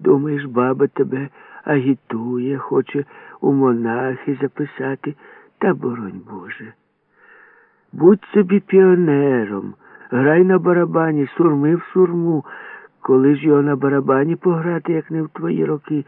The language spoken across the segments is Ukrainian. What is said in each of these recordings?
Думаєш, баба тебе агітує, хоче у монахи записати, та боронь Боже. Будь собі піонером, грай на барабані, сурми в сурму, коли ж його на барабані пограти, як не в твої роки.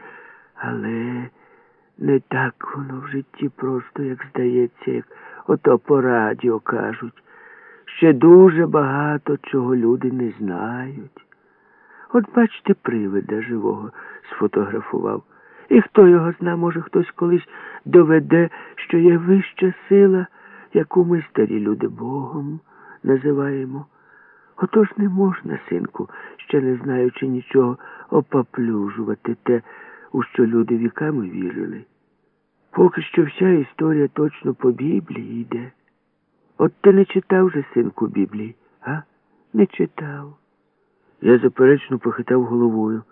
Але не так воно в житті просто, як здається, як ото по радіо кажуть. Ще дуже багато чого люди не знають. От бачите, привида живого сфотографував. І хто його зна, може хтось колись доведе, що є вища сила, яку ми, старі люди, Богом називаємо. Отож не можна, синку, ще не знаючи нічого, опаплюжувати те, у що люди віками вірили. Поки що вся історія точно по Біблії йде. От ти не читав же, синку, Біблії, а? Не читав. Я заперечно похитав головою.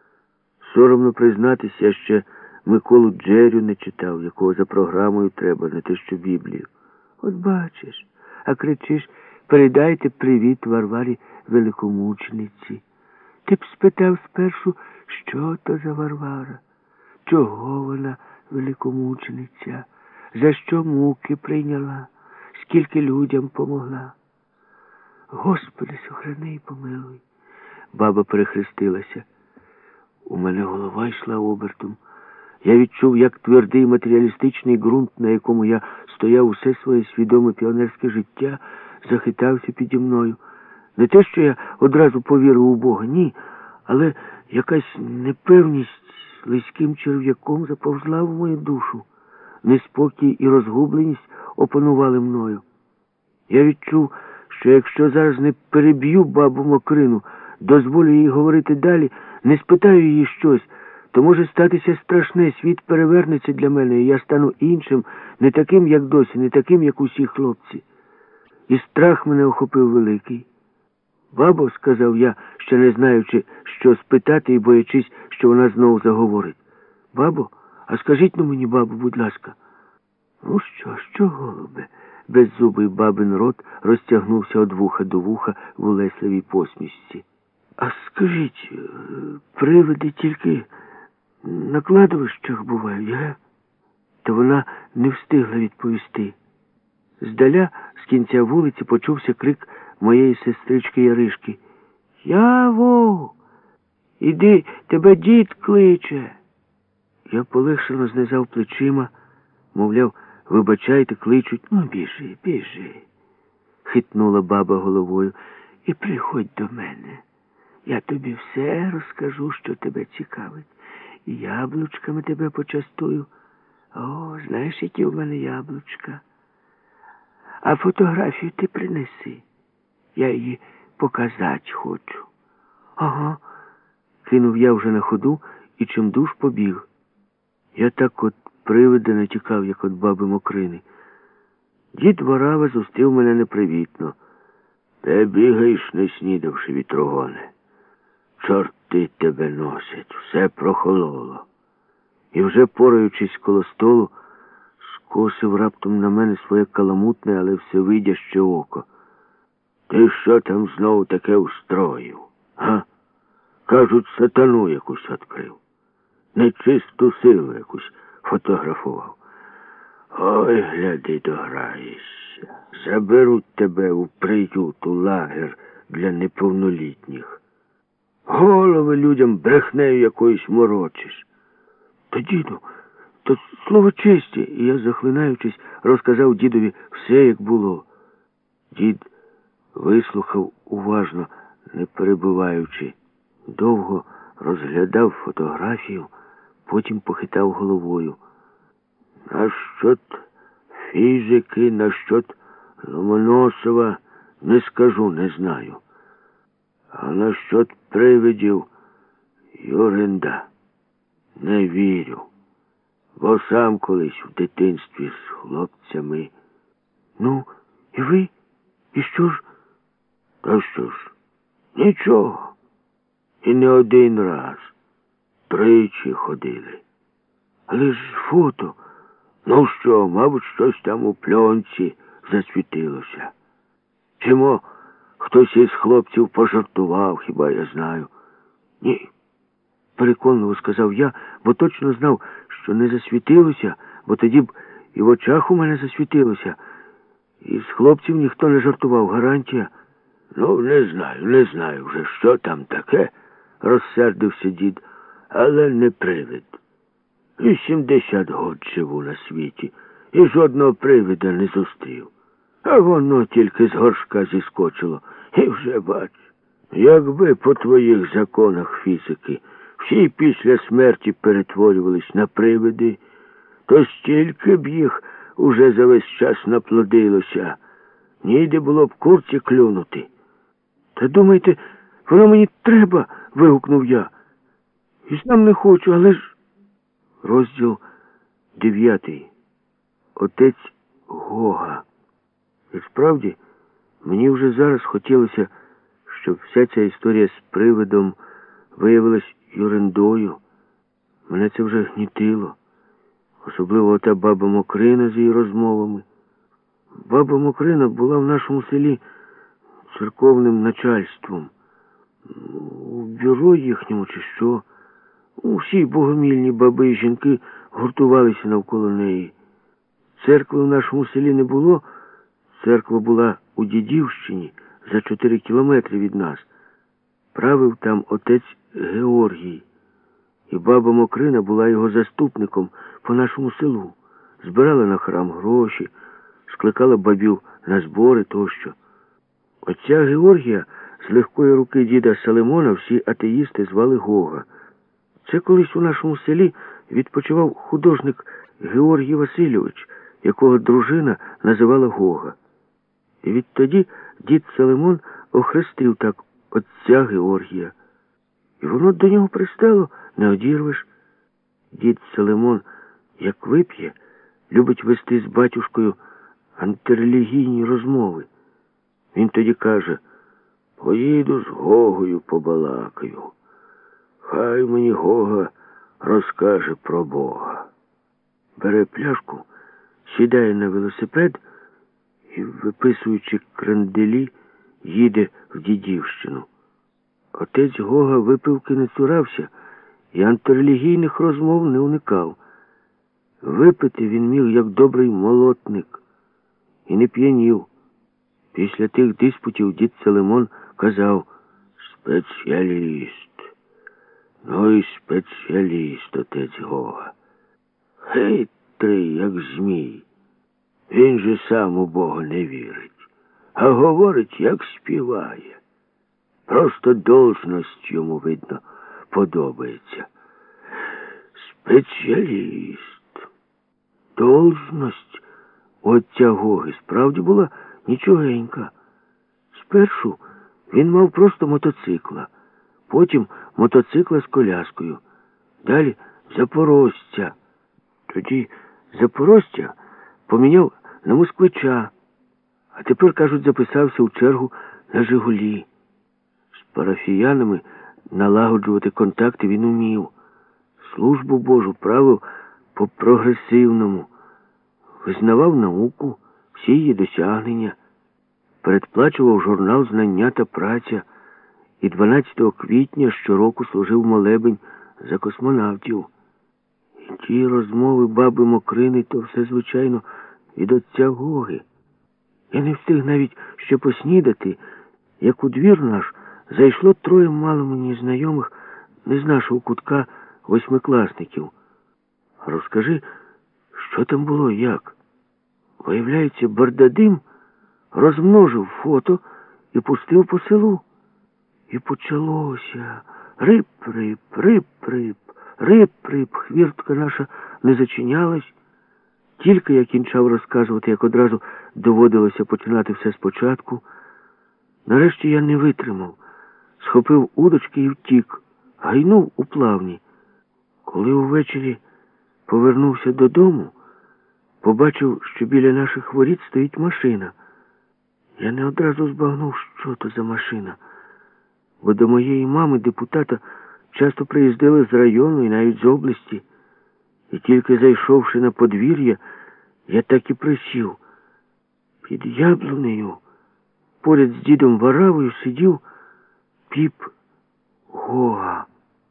Соромно признатися, я ще Миколу Джерю не читав, якого за програмою треба, не те що Біблію. От бачиш, а кричиш: передайте привіт Варварі Великомучениці. Ти б спитав спершу, що то за Варвара, чого вона великомучениця, за що муки прийняла, скільки людям помогла. Господи, сохрани і помилуй. Баба перехрестилася. У мене голова йшла обертом. Я відчув, як твердий матеріалістичний ґрунт, на якому я стояв усе своє свідоме піонерське життя, захитався піді мною. Не те, що я одразу повірив у Бога, ні, але якась непевність лиським черв'яком заповзла в мою душу. Неспокій і розгубленість опанували мною. Я відчув, що якщо зараз не переб'ю бабу Мокрину, дозволю їй говорити далі, не спитаю її щось, то може статися страшне, світ перевернеться для мене, і я стану іншим, не таким, як досі, не таким, як усі хлопці. І страх мене охопив великий. Бабо, сказав я, ще не знаючи, що спитати і боячись, що вона знову заговорить. Бабо, а скажіть мені, бабо, будь ласка. Ну що, голубе? Беззубий бабин рот розтягнувся від вуха до вуха в улесливій посмішці. А скажіть, привиди тільки на кладовищах бувають, га? Та вона не встигла відповісти. Здаля, з кінця вулиці, почувся крик моєї сестрички Яришки. Яво! Іди, тебе дід кличе. Я полегшено знизав плечима, мовляв, вибачайте, кличуть. Ну, біжи. Хитнула баба головою. І приходь до мене. Я тобі все розкажу, що тебе цікавить. І яблучками тебе почастую. О, знаєш, які в мене яблучка. А фотографію ти принеси. Я її показати хочу. Ага, кинув я вже на ходу і чимдуж побіг. Я так от привида не тікав, як от баби Мокрини. Дід Варава зустрів мене непривітно. Де бігаєш, не снідавши, вітрогоне? Чорти тебе носять, все прохололо. І вже пораючись коло столу, скосив раптом на мене своє каламутне, але всевидяще око. Ти що там знову таке устроїв, га? Кажуть, сатану якусь відкрив. Нечисту силу якусь фотографував. Ой, гляди, дограєшся. Заберуть тебе у приют, у лагер для неповнолітніх. Голови людям брехнею якоюсь морочиш. Та, діду, то слово честі. І я, захлинаючись, розказав дідові все, як було. Дід вислухав уважно, не перебиваючи. Довго розглядав фотографію, потім похитав головою. Насчет фізики, насчет Ломоносова не скажу, не знаю. А насчет привидів Юринда не вірю. Бо сам колись в дитинстві з хлопцями. Ну, і ви? І що ж? Та що ж? Нічого. І не один раз. Тричі ходили. Але ж фото. Ну що, мабуть, щось там у пленці засвітилося. Чимо хтось із хлопців пожартував, хіба я знаю. Ні. переконливо сказав я, бо точно знав, що не засвітилося, бо тоді б і в очах у мене засвітилося. І з хлопців ніхто не жартував, гарантія. Ну, не знаю вже, що там таке, розсердився дід, але не привид. 80 год живу на світі і жодного привида не зустрів. А воно тільки з горшка зіскочило. І вже бач, якби по твоїх законах фізики всі після смерті перетворювались на привиди, то стільки б їх уже за весь час наплодилося. Ніде було б курці клюнути. Та думаєте, воно мені треба, вигукнув я. І сам не хочу, але ж... Розділ 9. Отець Гога. І справді, мені вже зараз хотілося, щоб вся ця історія з привидом виявилась юрендою. Мене це вже гнітило. Особливо ота баба Мокрина з її розмовами. Баба Мокрина була в нашому селі церковним начальством. У бюро їхньому чи що. Усі богомільні баби і жінки гуртувалися навколо неї. Церкви в нашому селі не було. Церква була у Дідівщині, за 4 кілометри від нас. Правив там отець Георгій. І баба Мокрина була його заступником по нашому селу. Збирала на храм гроші, скликала бабів на збори тощо. Отця Георгія з легкої руки діда Салимона всі атеїсти звали Гога. Це колись у нашому селі відпочивав художник Георгій Васильович, якого дружина називала Гога. І відтоді дід Салимон охрестив так отця Георгія. І воно до нього пристало, не одірвеш. Дід Салимон, як вип'є, любить вести з батюшкою антирелігійні розмови. Він тоді каже: поїду з Гогою побалакаю. Хай мені Гога розкаже про Бога. Бере пляшку, сідає на велосипед і, виписуючи кренделі, їде в Дідівщину. Отець Гога випивки не цурався і антирелігійних розмов не уникав. Випити він міг, як добрий молотник, і не п'янів. Після тих диспутів дід Салимон казав: спеціаліст. Ну і спеціаліст отець Гога. Хитрий, як змій. Він же сам у Бога не вірить, а говорить, як співає. Просто должність йому, видно, подобається. Спеціаліст. Должність у отця Гоги справді була нічогенька. Спершу він мав просто мотоцикла, потім мотоцикла з коляскою, далі запорожця. Тоді запорожця поміняв на москвича, а тепер, кажуть, записався у чергу на «Жигулі». З парафіянами налагоджувати контакти він умів. Службу Божу правив по-прогресивному, визнавав науку, всі її досягнення, передплачував журнал «Знання та праця» і 12 квітня щороку служив молебень за космонавтів. І ті розмови баби Мокрини, то все, звичайно, від отця Гоги. Я не встиг навіть ще поснідати, як у двір наш зайшло 3 мало мені знайомих не з нашого кутка 8-класників. Розкажи, що там було, як? Виявляється, Бардадим розмножив фото і пустив по селу. І почалося. Рип-рип, рип-рип, рип-рип. Хвіртка наша не зачинялась. Тільки я кінчав розказувати, як одразу доводилося починати все спочатку. Нарешті я не витримав. Схопив удочки і втік. Гайнув у плавні. Коли увечері повернувся додому, побачив, що біля наших воріт стоїть машина. Я не одразу збагнув, що то за машина. Бо до моєї мами, депутата, часто приїздили з району і навіть з області. І тільки зайшовши на подвір'я, я так і присів. Під яблунею, поряд з дідом Варавою, сидів піп Гога.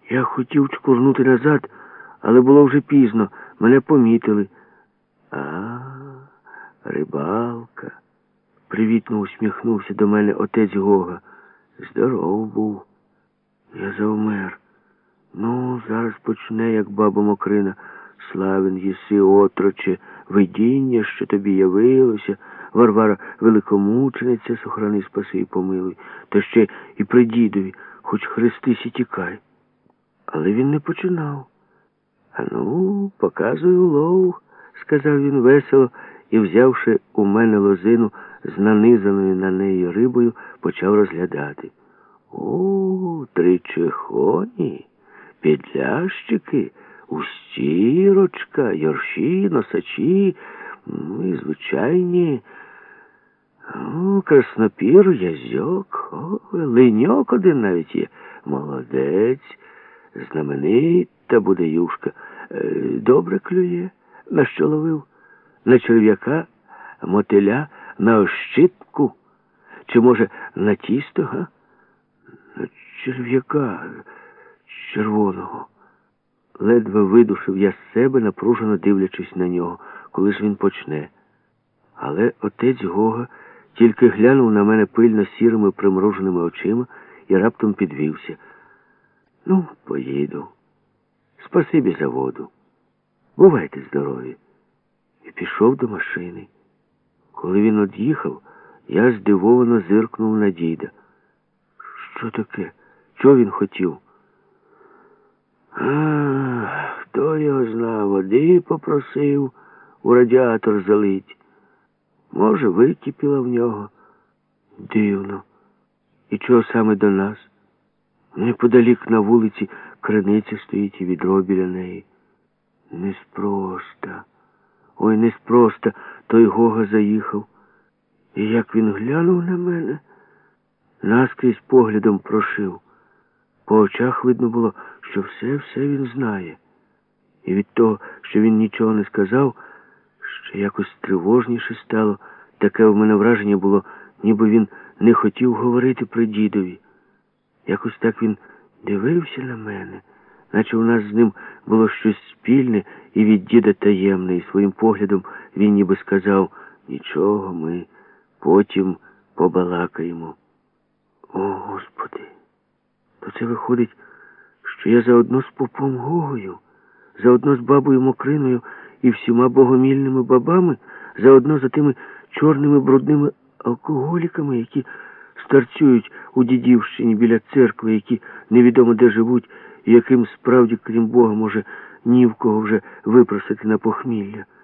Я хотів чкурнути назад, але було вже пізно. Мене помітили. А, рибалка. Привітно усміхнувся до мене отець Гога. Здоров був. Я завмер. Ну, зараз почне, як баба Мокрина. Славен єси, отроче, видіння, що тобі явилося, Варвара великомучениця, сохрани, спаси і помилуй, та ще і при дідові, хоч хрестись і тікай. Але він не починав. А ну, показуй улов, сказав він весело, і, взявши у мене лозину з нанизаною на неї рибою, почав розглядати. О, 3 чехоні, підлящики, устірочка, йорші, носачі, і звичайні, краснопір, язьок, линьок один навіть є. Молодець, знаменита буде юшка. Добре клює. На що ловив? На черв'яка, мотиля, на ощипку? Чи, може, на тісто, га? На черв'яка червоного. Ледве видушив я з себе, напружено дивлячись на нього, коли ж він почне. Але отець Гога тільки глянув на мене пильно сірими примруженими очима і раптом підвівся. Ну, поїду. Спасибі за воду. Бувайте здорові. І пішов до машини. Коли він од'їхав, я здивовано зиркнув на діда. Що таке? Чого він хотів? Хто його знав, води попросив у радіатор залить. Може, википіла в нього. Дивно. І чого саме до нас? Неподалік на вулиці криниця стоїть і відро біля неї. Неспроста. Ой, неспроста. Той Гога заїхав. І як він глянув на мене, наскрізь поглядом прошив. По очах видно було, що все він знає. І від того, що він нічого не сказав, ще якось тривожніше стало. Таке в мене враження було, ніби він не хотів говорити при дідові. Якось так він дивився на мене, наче у нас з ним було щось спільне і від діда таємне, і своїм поглядом він ніби сказав: нічого, ми потім побалакаємо. О, Господи! То це виходить, що я заодно з попом Гогою, заодно з бабою Мокриною і всіма богомільними бабами, заодно за тими чорними брудними алкоголіками, які старцюють у Дідівщині біля церкви, які невідомо де живуть, і яким справді, крім Бога, може ні в кого вже випросити на похмілля.